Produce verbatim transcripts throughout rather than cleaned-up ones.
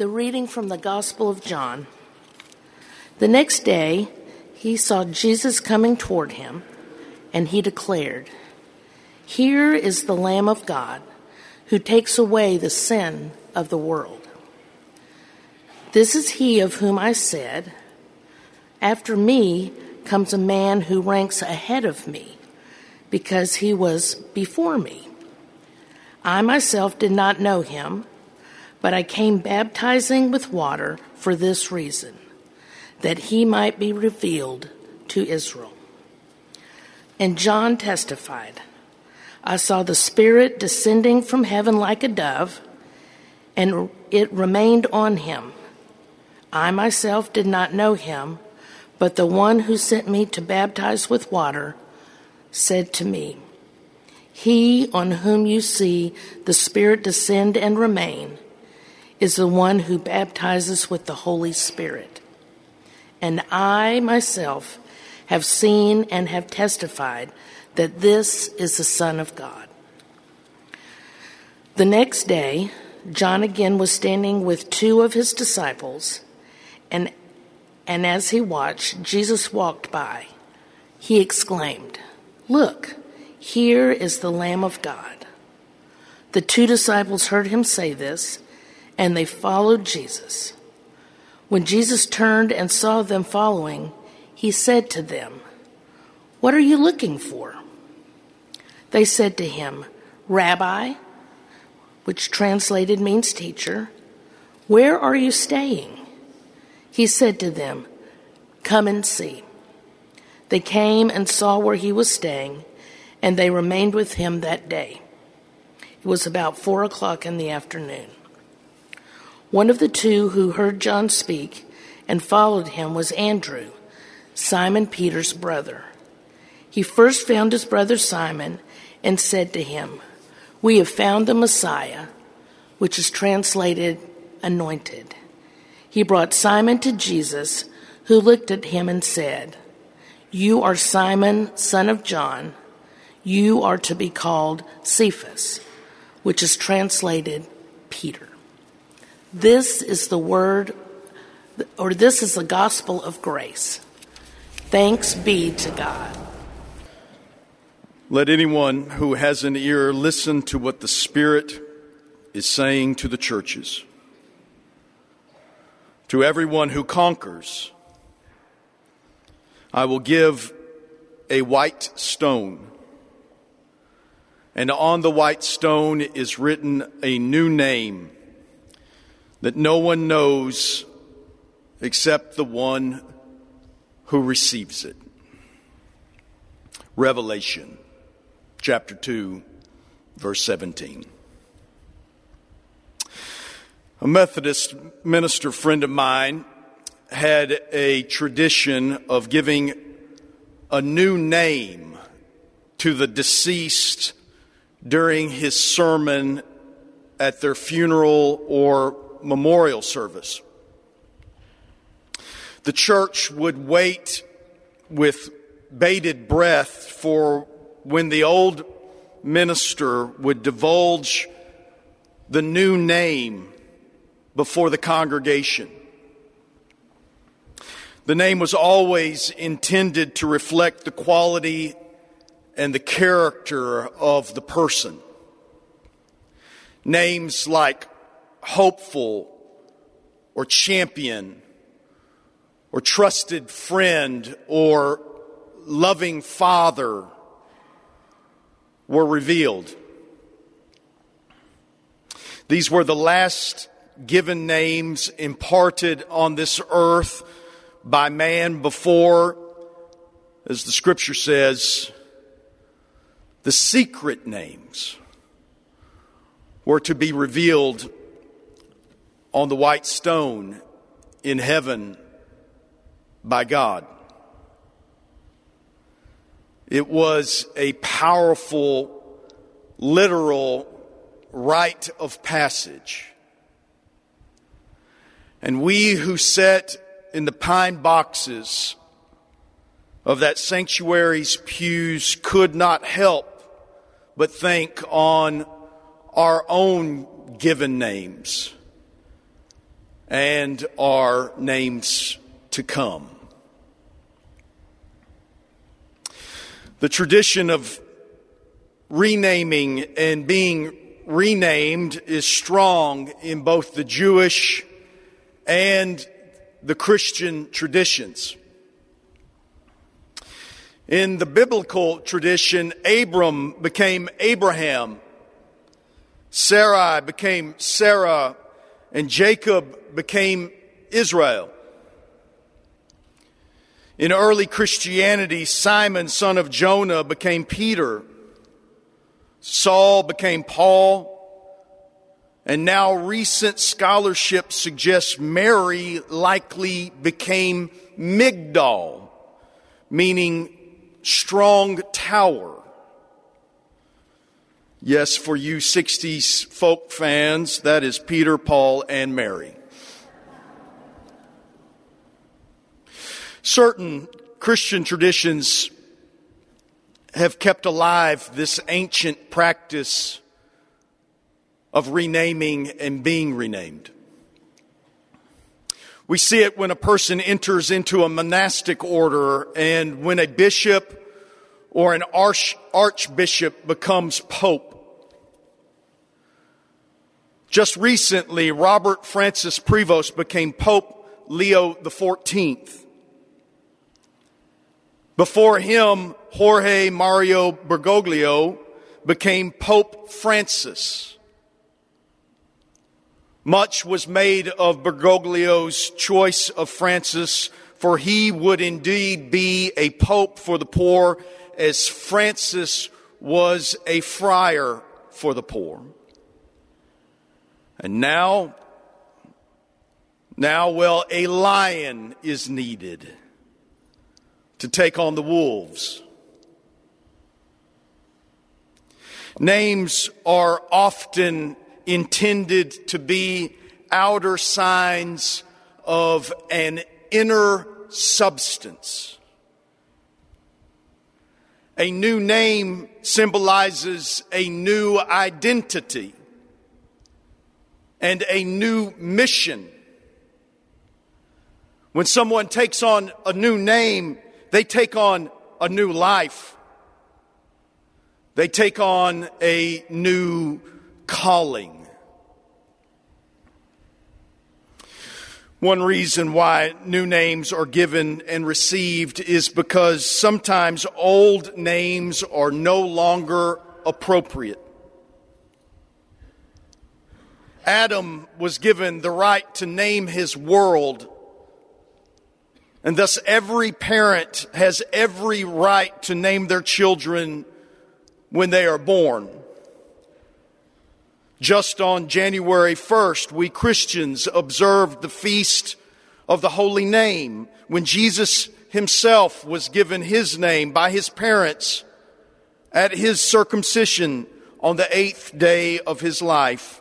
The reading from the Gospel of John. The next day, he saw Jesus coming toward him, and he declared, "Here is the Lamb of God, who takes away the sin of the world. This is he of whom I said, 'After me comes a man who ranks ahead of me, because he was before me.' I myself did not know him, but I came baptizing with water for this reason, that he might be revealed to Israel." And John testified, "I saw the Spirit descending from heaven like a dove, and it remained on him. I myself did not know him, but the one who sent me to baptize with water said to me, 'He on whom you see the Spirit descend and remain is the one who baptizes with the Holy Spirit.' And I myself have seen and have testified that this is the Son of God." The next day, John again was standing with two of his disciples, and, and as he watched, Jesus walked by. He exclaimed, "Look, here is the Lamb of God." The two disciples heard him say this, and they followed Jesus. When Jesus turned and saw them following, he said to them, "What are you looking for?" They said to him, "Rabbi," which translated means teacher, "where are you staying?" He said to them, "Come and see." They came and saw where he was staying, and they remained with him that day. It was about four o'clock in the afternoon. One of the two who heard John speak and followed him was Andrew, Simon Peter's brother. He first found his brother Simon and said to him, "We have found the Messiah," which is translated anointed. He brought Simon to Jesus, who looked at him and said, "You are Simon, son of John. You are to be called Cephas," which is translated Peter. This is the word, or this is the gospel of grace. Thanks be to God. Let anyone who has an ear listen to what the Spirit is saying to the churches. To everyone who conquers, I will give a white stone, and on the white stone is written a new name that no one knows except the one who receives it. Revelation chapter two, verse seventeen. A Methodist minister friend of mine had a tradition of giving a new name to the deceased during his sermon at their funeral or memorial service. The church would wait with bated breath for when the old minister would divulge the new name before the congregation. The name was always intended to reflect the quality and the character of the person. Names like hopeful or champion or trusted friend or loving father were revealed. These were the last given names imparted on this earth by man before, as the scripture says, the secret names were to be revealed on the white stone in heaven by God. It was a powerful, literal rite of passage. And we who sat in the pine boxes of that sanctuary's pews could not help but think on our own given names and are names to come. The tradition of renaming and being renamed is strong in both the Jewish and the Christian traditions. In the biblical tradition, Abram became Abraham, Sarai became Sarah, and Jacob became Israel. In early Christianity, Simon, son of Jonah, became Peter. Saul became Paul. And now recent scholarship suggests Mary likely became Migdal, meaning strong tower. Yes, for you sixties folk fans, that is Peter, Paul, and Mary. Certain Christian traditions have kept alive this ancient practice of renaming and being renamed. We see it when a person enters into a monastic order and when a bishop or an arch, archbishop becomes pope. Just recently, Robert Francis Prevost became Pope Leo the fourteenth. Before him, Jorge Mario Bergoglio became Pope Francis. Much was made of Bergoglio's choice of Francis, for he would indeed be a pope for the poor, as Francis was a friar for the poor. And now, now, well, a lion is needed to take on the wolves. Names are often intended to be outer signs of an inner substance. A new name symbolizes a new identity and a new mission. When someone takes on a new name, they take on a new life. They take on a new calling. One reason why new names are given and received is because sometimes old names are no longer appropriate. Adam was given the right to name his world, and thus every parent has every right to name their children when they are born. Just on January first, we Christians observed the feast of the Holy Name, when Jesus himself was given his name by his parents at his circumcision on the eighth day of his life.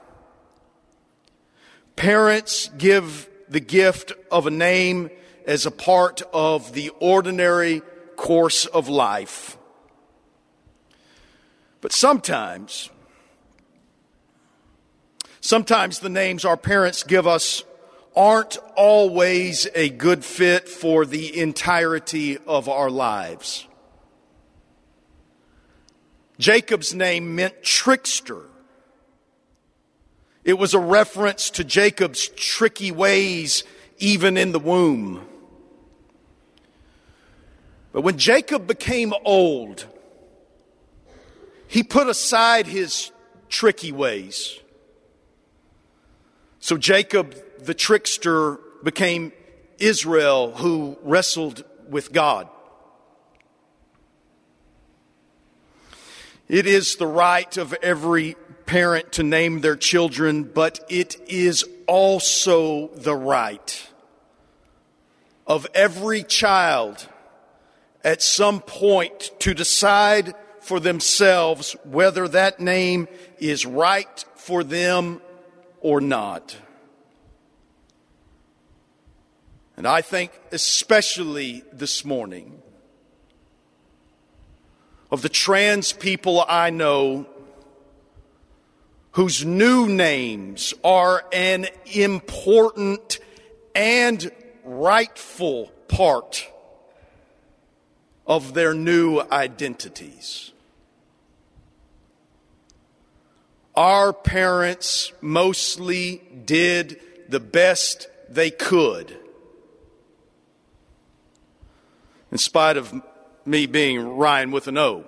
Parents give the gift of a name as a part of the ordinary course of life. But sometimes, sometimes the names our parents give us aren't always a good fit for the entirety of our lives. Jacob's name meant trickster. It was a reference to Jacob's tricky ways even in the womb. But when Jacob became old, he put aside his tricky ways. So Jacob, the trickster, became Israel, who wrestled with God. It is the right of every parent to name their children, but it is also the right of every child at some point to decide for themselves whether that name is right for them or not. And I think especially this morning of the trans people I know whose new names are an important and rightful part of their new identities. Our parents mostly did the best they could, in spite of me being Ryan with an O.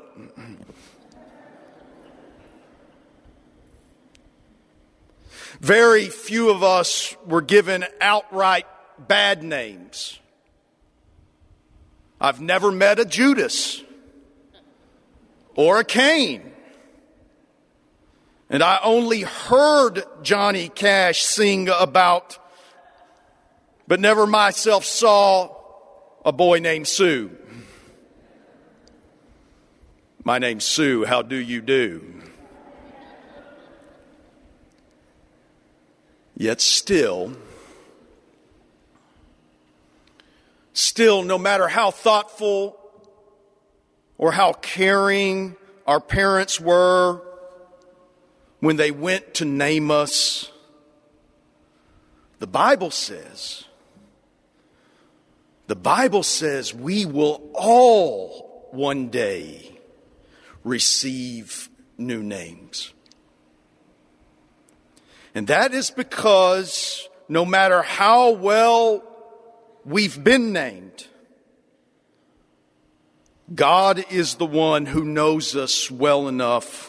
Very few of us were given outright bad names. I've never met a Judas or a Cain. And I only heard Johnny Cash sing about, but never myself saw a boy named Sue. My name's Sue. How do you do? Yet still, still, no matter how thoughtful or how caring our parents were when they went to name us, the Bible says, the Bible says we will all one day receive new names. And that is because no matter how well we've been named, God is the one who knows us well enough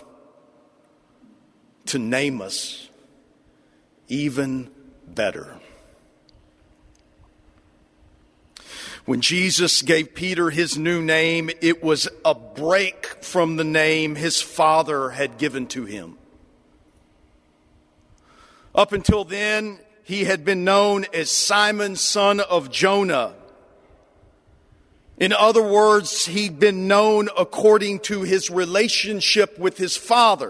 to name us even better. When Jesus gave Peter his new name, it was a break from the name his father had given to him. Up until then, he had been known as Simon, son of Jonah. In other words, he'd been known according to his relationship with his father.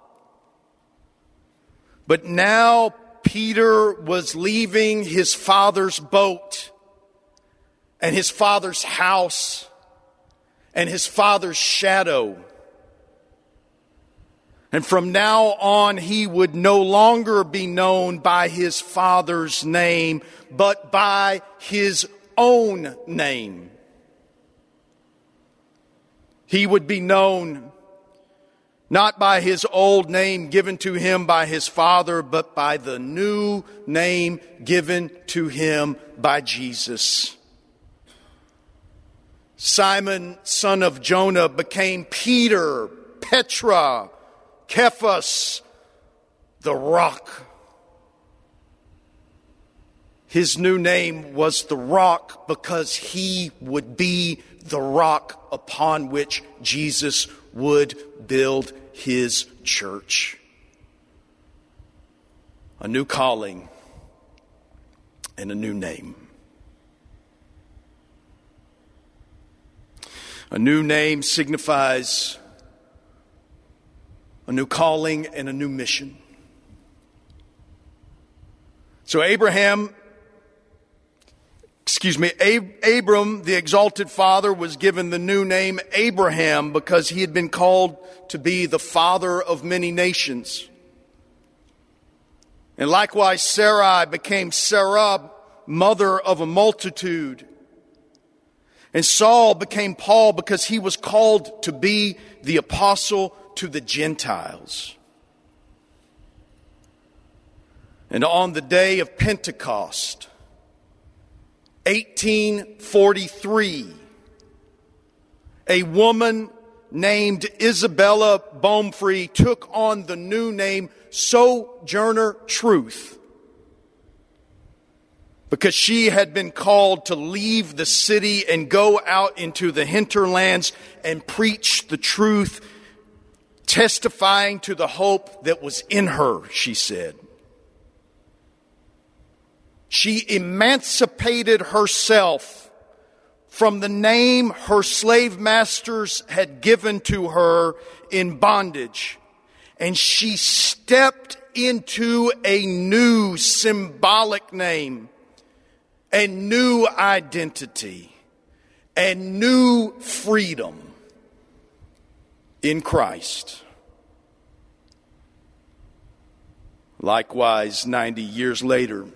But now Peter was leaving his father's boat and his father's house and his father's shadow. And from now on, he would no longer be known by his father's name, but by his own name. He would be known not by his old name given to him by his father, but by the new name given to him by Jesus. Simon, son of Jonah, became Peter, Petra, Cephas, the rock. His new name was the rock because he would be the rock upon which Jesus would build his church. A new calling and a new name. A new name signifies a new calling and a new mission. So Abraham, excuse me, Ab- Abram, the exalted father, was given the new name Abraham because he had been called to be the father of many nations. And likewise, Sarai became Sarah, mother of a multitude. And Saul became Paul because he was called to be the apostle to the Gentiles. And on the day of Pentecost, eighteen forty-three, a woman named Isabella Baumfree took on the new name Sojourner Truth because she had been called to leave the city and go out into the hinterlands and preach the truth, testifying to the hope that was in her, she said. She emancipated herself from the name her slave masters had given to her in bondage, and she stepped into a new symbolic name, a new identity, a new freedom in Christ. Likewise, ninety years later,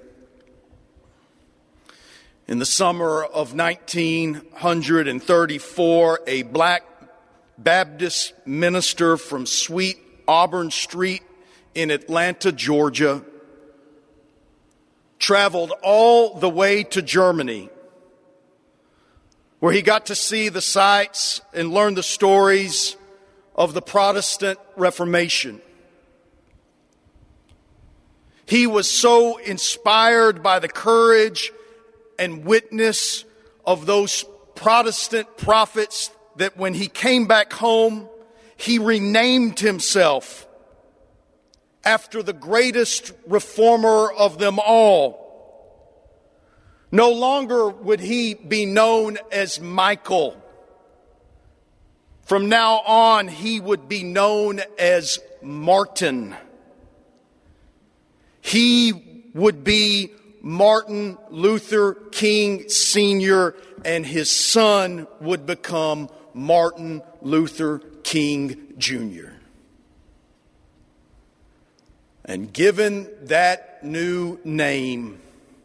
in the summer of nineteen thirty-four, a black Baptist minister from Sweet Auburn Street in Atlanta, Georgia, traveled all the way to Germany, where he got to see the sights and learn the stories of the Protestant Reformation. He was so inspired by the courage and witness of those Protestant prophets that when he came back home, he renamed himself after the greatest reformer of them all. No longer would he be known as Michael. From now on, he would be known as Martin. He would be Martin Luther King Senior, and his son would become Martin Luther King Junior And given that new name,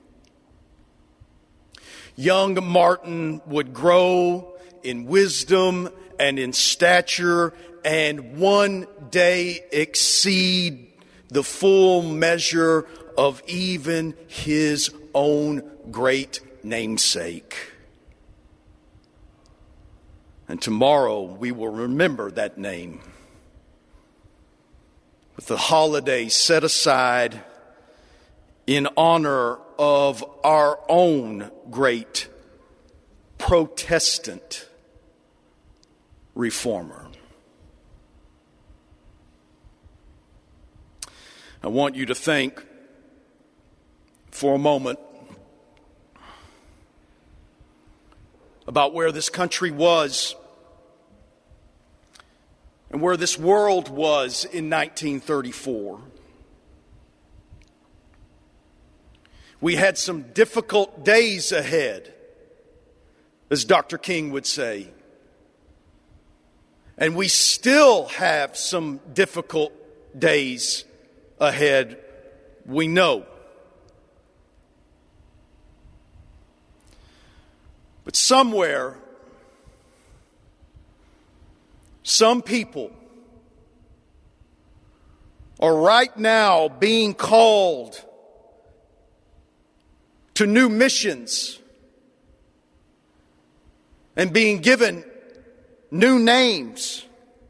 young Martin would grow in wisdom and in stature and one day exceed the full measure of even his own great namesake. And tomorrow we will remember that name with the holiday set aside in honor of our own great Protestant reformer. I want you to think for a moment about where this country was and where this world was in nineteen thirty-four. We had some difficult days ahead, as Doctor King would say. And we still have some difficult days ahead, we know. But somewhere, some people are right now being called to new missions and being given new names.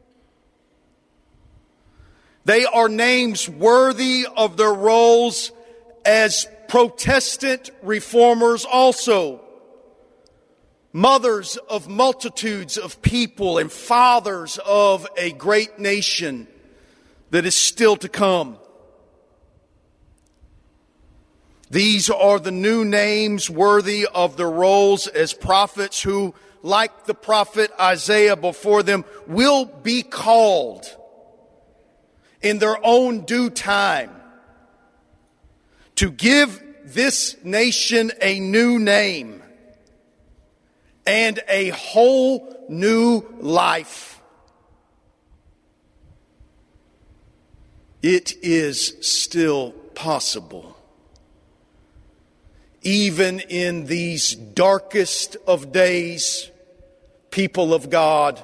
They are names worthy of their roles as Protestant reformers also. Mothers of multitudes of people and fathers of a great nation that is still to come. These are the new names worthy of their roles as prophets who, like the prophet Isaiah before them, will be called in their own due time to give this nation a new name and a whole new life. It is still possible, even in these darkest of days, people of God,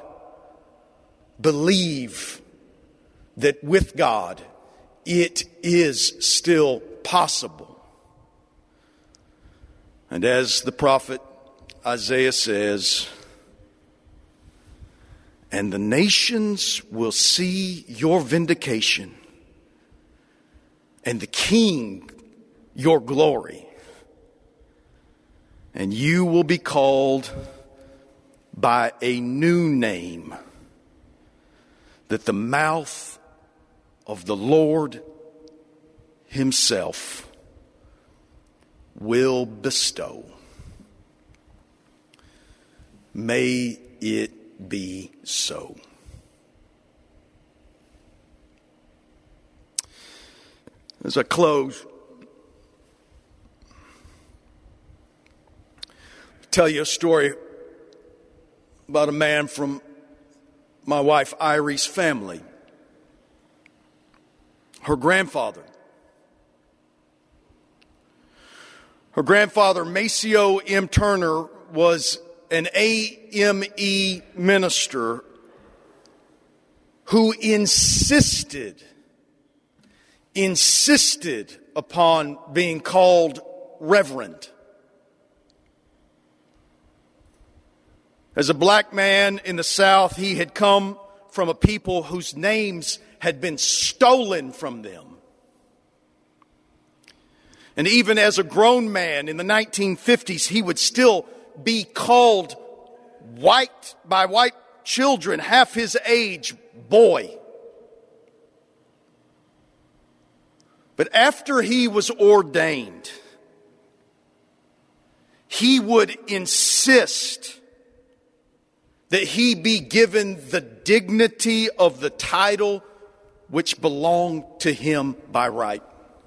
believe that with God it is still possible. And as the prophet Isaiah says, and the nations will see your vindication, and the king your glory, and you will be called by a new name that the mouth of the Lord himself will bestow. May it be so. As I close, I'll tell you a story about a man from my wife Irie's family. Her grandfather Her grandfather, Maceo M. Turner, was an A M E minister who insisted, insisted upon being called Reverend. As a black man in the South, he had come from a people whose names had been stolen from them. And even as a grown man in the nineteen fifties, he would still be called white by white children, half his age, boy. But after he was ordained, he would insist that he be given the dignity of the title which belonged to him by right.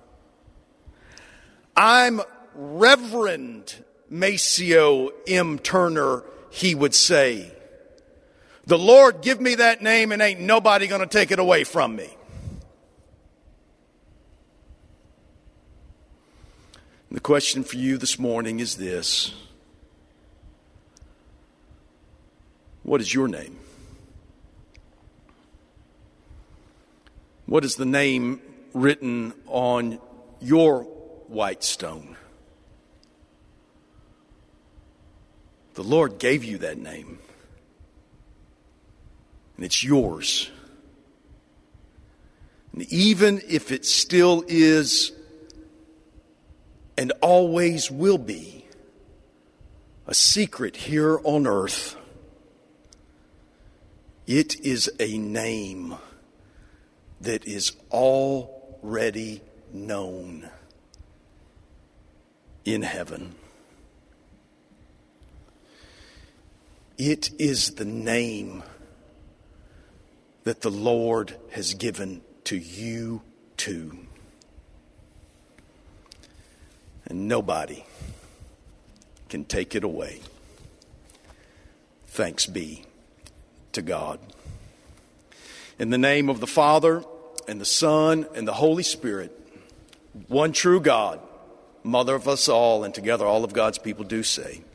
I'm Reverend Maceo M. Turner, he would say. The Lord give me that name and ain't nobody going to take it away from me. The question for you this morning is this. What is your name? What is the name written on your white stone? The Lord gave you that name, and it's yours. And even if it still is and always will be a secret here on earth, it is a name that is already known in heaven. It is the name that the Lord has given to you too. And nobody can take it away. Thanks be to God. In the name of the Father, and the Son, and the Holy Spirit, one true God, Mother of us all, and together all of God's people do say,